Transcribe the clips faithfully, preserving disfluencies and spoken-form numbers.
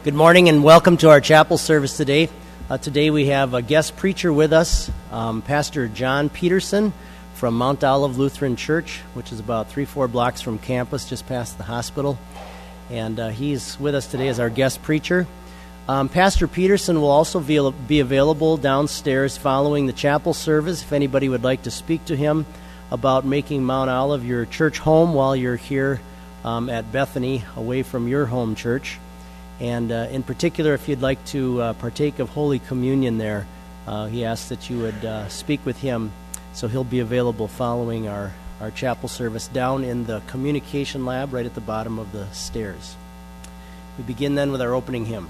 Good morning and welcome to our chapel service today. Uh, today we have a guest preacher with us, um, Pastor John Peterson from Mount Olive Lutheran Church, which is about three, four blocks from campus, just past the hospital. And uh, he's with us today as our guest preacher. Um, Pastor Peterson will also be, be available downstairs following the chapel service if anybody would like to speak to him about making Mount Olive your church home while you're here um, at Bethany, away from your home church. And uh, in particular, if you'd like to uh, partake of Holy Communion there, uh, he asks that you would uh, speak with him. So he'll be available following our, our chapel service down in the communication lab right at the bottom of the stairs. We begin then with our opening hymn.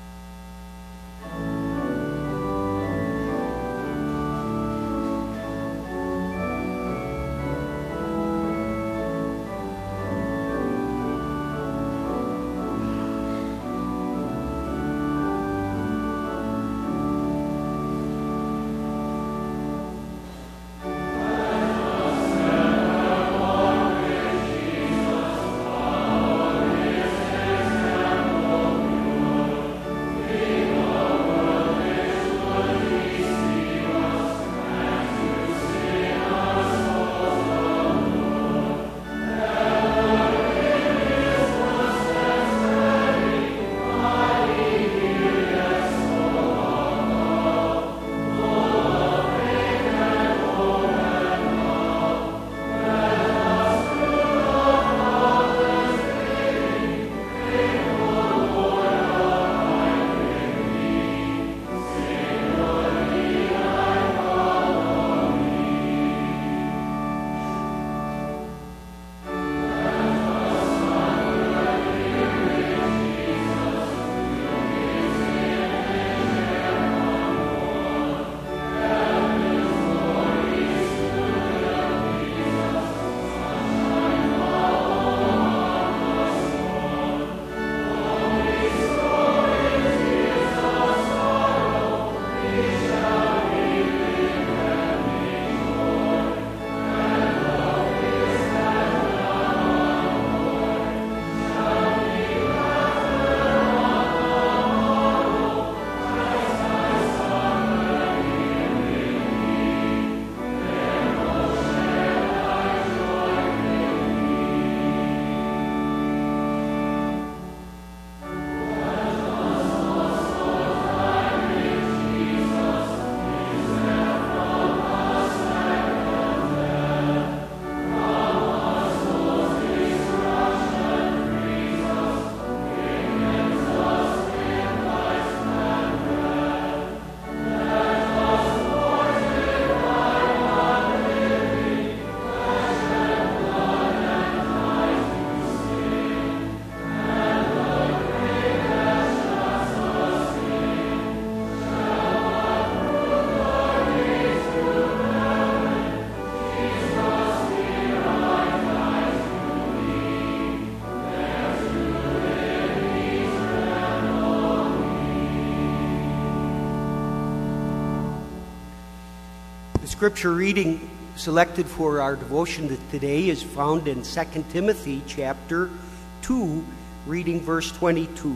Scripture reading selected for our devotion today is found in Second Timothy chapter two, reading verse twenty-two.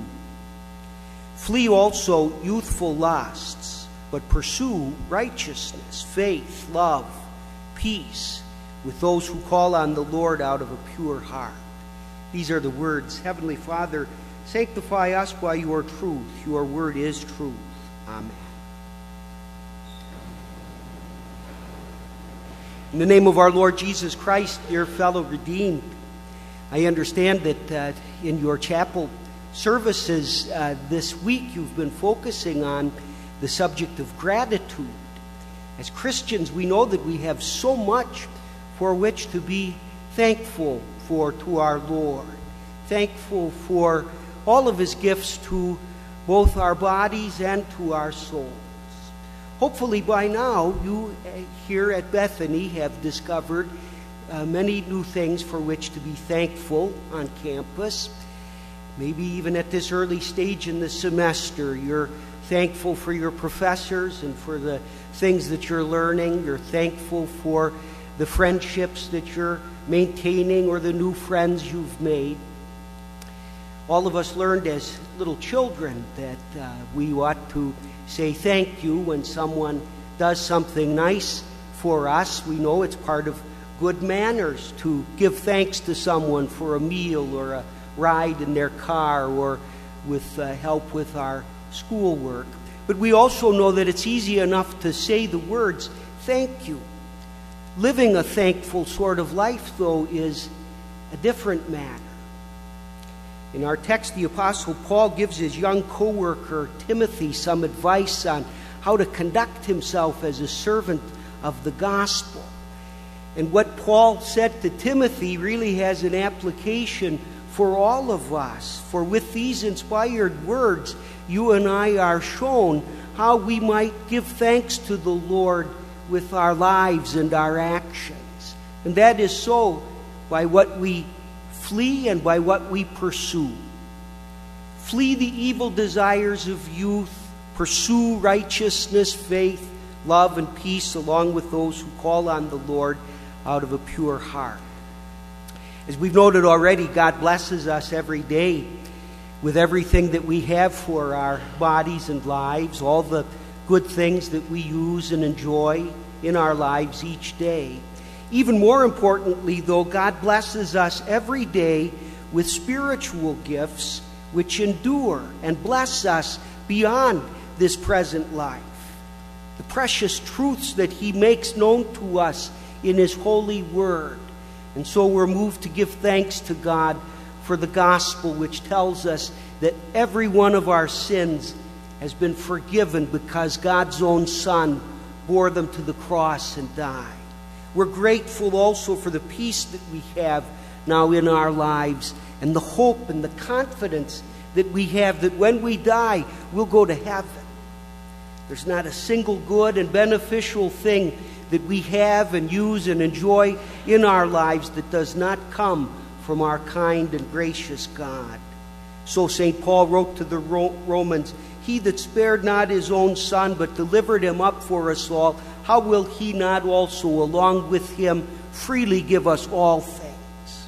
Flee also youthful lusts, but pursue righteousness, faith, love, peace with those who call on the Lord out of a pure heart. These are the words. Heavenly Father, sanctify us by your truth. Your word is truth. Amen. In the name of our Lord Jesus Christ, dear fellow redeemed, I understand that uh, in your chapel services uh, this week you've been focusing on the subject of gratitude. As Christians, we know that we have so much for which to be thankful for to our Lord, thankful for all of his gifts to both our bodies and to our souls. Hopefully by now you uh, here at Bethany have discovered uh, many new things for which to be thankful on campus. Maybe even at this early stage in the semester, you're thankful for your professors and for the things that you're learning. You're thankful for the friendships that you're maintaining or the new friends you've made. All of us learned as little children that uh, we ought to say thank you when someone does something nice for us. We know it's part of good manners to give thanks to someone for a meal or a ride in their car or with uh, help with our schoolwork. But we also know that it's easy enough to say the words, thank you. Living a thankful sort of life, though, is a different matter. In our text, the Apostle Paul gives his young co-worker Timothy some advice on how to conduct himself as a servant of the gospel. And what Paul said to Timothy really has an application for all of us. For with these inspired words, you and I are shown how we might give thanks to the Lord with our lives and our actions. And that is so by what we flee and by what we pursue. Flee the evil desires of youth, pursue righteousness, faith, love, and peace along with those who call on the Lord out of a pure heart. As we've noted already, God blesses us every day with everything that we have for our bodies and lives, all the good things that we use and enjoy in our lives each day. Even more importantly, though, God blesses us every day with spiritual gifts which endure and bless us beyond this present life. The precious truths that He makes known to us in His holy word. And so we're moved to give thanks to God for the gospel, which tells us that every one of our sins has been forgiven because God's own Son bore them to the cross and died. We're grateful also for the peace that we have now in our lives and the hope and the confidence that we have that when we die, we'll go to heaven. There's not a single good and beneficial thing that we have and use and enjoy in our lives that does not come from our kind and gracious God. So Saint Paul wrote to the Romans, He that spared not his own Son, but delivered him up for us all, how will He not also, along with Him, freely give us all things?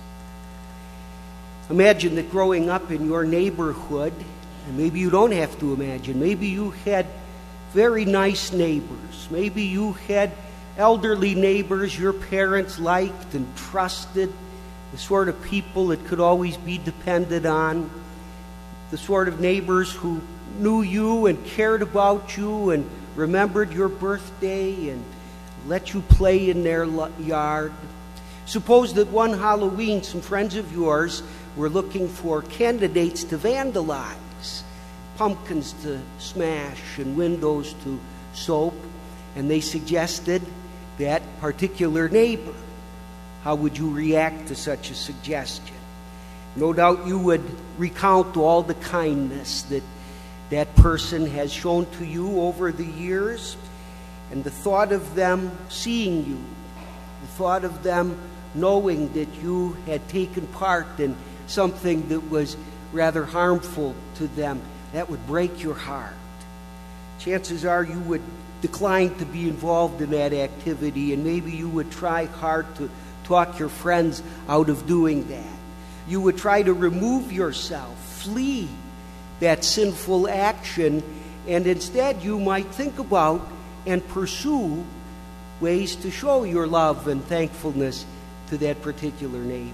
Imagine that growing up in your neighborhood, and maybe you don't have to imagine, maybe you had very nice neighbors. Maybe you had elderly neighbors your parents liked and trusted, the sort of people that could always be depended on, the sort of neighbors who knew you and cared about you and remembered your birthday and let you play in their yard. Suppose that one Halloween some friends of yours were looking for candidates to vandalize, pumpkins to smash and windows to soap, and they suggested that particular neighbor. How would you react to such a suggestion? No doubt you would recount all the kindness that that person has shown to you over the years, and the thought of them seeing you, the thought of them knowing that you had taken part in something that was rather harmful to them, that would break your heart. Chances are you would decline to be involved in that activity, and maybe you would try hard to talk your friends out of doing that. You would try to remove yourself, flee that sinful action, and instead you might think about and pursue ways to show your love and thankfulness to that particular neighbor.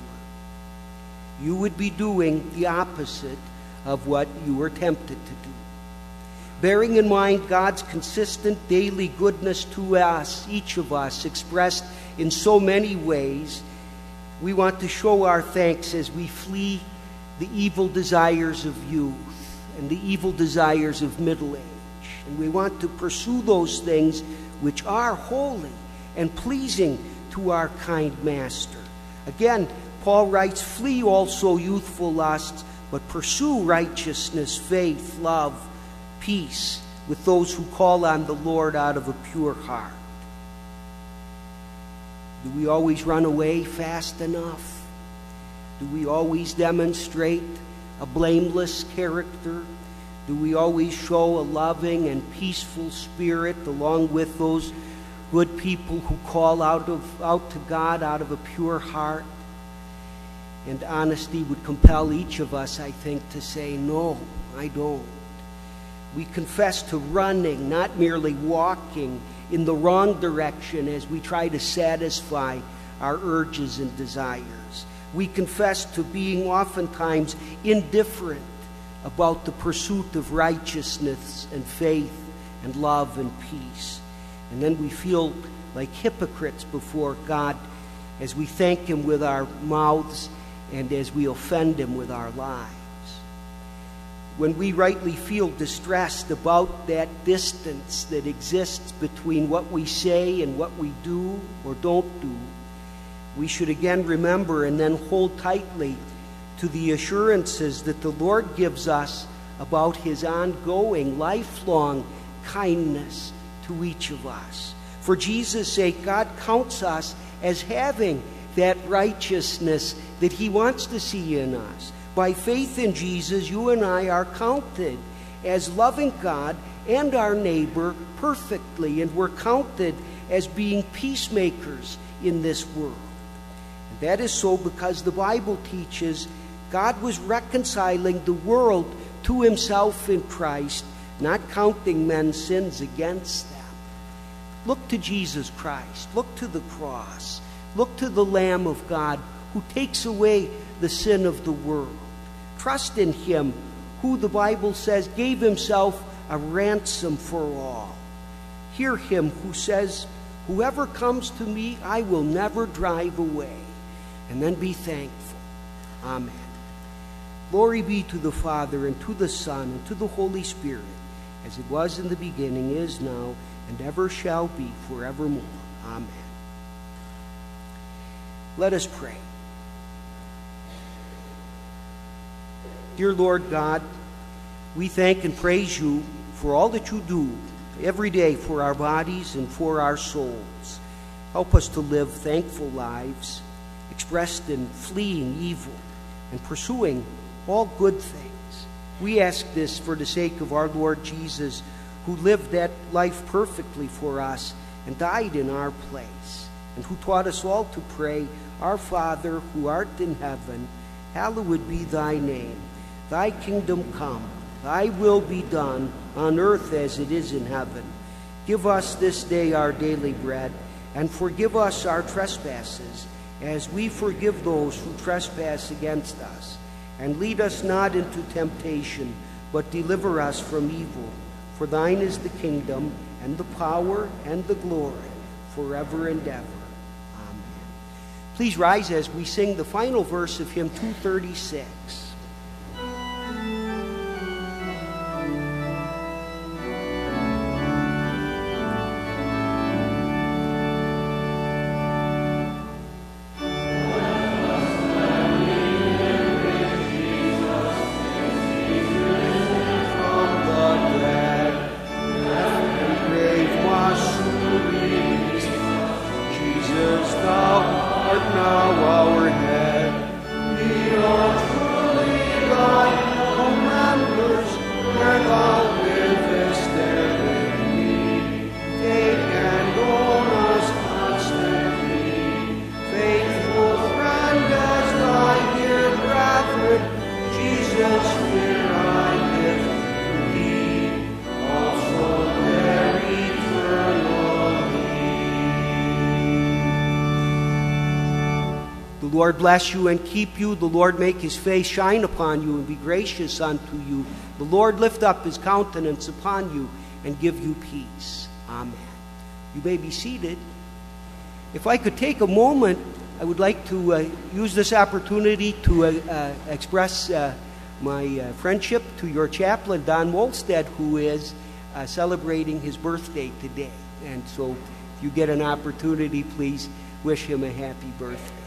You would be doing the opposite of what you were tempted to do. Bearing in mind God's consistent daily goodness to us, each of us, expressed in so many ways, we want to show our thanks as we flee the evil desires of youth and the evil desires of middle age. And we want to pursue those things which are holy and pleasing to our kind Master. Again, Paul writes, flee also youthful lusts, but pursue righteousness, faith, love, peace with those who call on the Lord out of a pure heart. Do we always run away fast enough? Do we always demonstrate a blameless character? Do we always show a loving and peaceful spirit along with those good people who call out of out to God out of a pure heart? And honesty would compel each of us, I think, to say, no, I don't. We confess to running, not merely walking in the wrong direction as we try to satisfy our urges and desires. We confess to being oftentimes indifferent about the pursuit of righteousness and faith and love and peace. And then we feel like hypocrites before God as we thank Him with our mouths and as we offend Him with our lives. When we rightly feel distressed about that distance that exists between what we say and what we do or don't do, we should again remember and then hold tightly to the assurances that the Lord gives us about His ongoing, lifelong kindness to each of us. For Jesus' sake, God counts us as having that righteousness that He wants to see in us. By faith in Jesus, you and I are counted as loving God and our neighbor perfectly, and we're counted as being peacemakers in this world. And that is so because the Bible teaches God was reconciling the world to Himself in Christ, not counting men's sins against them. Look to Jesus Christ. Look to the cross. Look to the Lamb of God who takes away the sin of the world. Trust in Him who, the Bible says, gave Himself a ransom for all. Hear Him who says, whoever comes to me, I will never drive away. And then be thankful. Amen. Glory be to the Father, and to the Son, and to the Holy Spirit, as it was in the beginning, is now, and ever shall be, forevermore. Amen. Let us pray. Dear Lord God, we thank and praise You for all that You do every day for our bodies and for our souls. Help us to live thankful lives, expressed in fleeing evil and pursuing all good things. We ask this for the sake of our Lord Jesus, who lived that life perfectly for us and died in our place, and who taught us all to pray, Our Father, who art in heaven, hallowed be Thy name. Thy kingdom come, Thy will be done, on earth as it is in heaven. Give us this day our daily bread, and forgive us our trespasses, as we forgive those who trespass against us. And lead us not into temptation, but deliver us from evil. For Thine is the kingdom, and the power, and the glory, forever and ever. Amen. Please rise as we sing the final verse of hymn two thirty-six. The Lord bless you and keep you. The Lord make his face shine upon you and be gracious unto you. The Lord lift up his countenance upon you and give you peace. Amen. You may be seated. If I could take a moment, I would like to uh, use this opportunity to uh, uh, express uh, my uh, friendship to your chaplain, Don Wolstead, who is uh, celebrating his birthday today. And so if you get an opportunity, please wish him a happy birthday.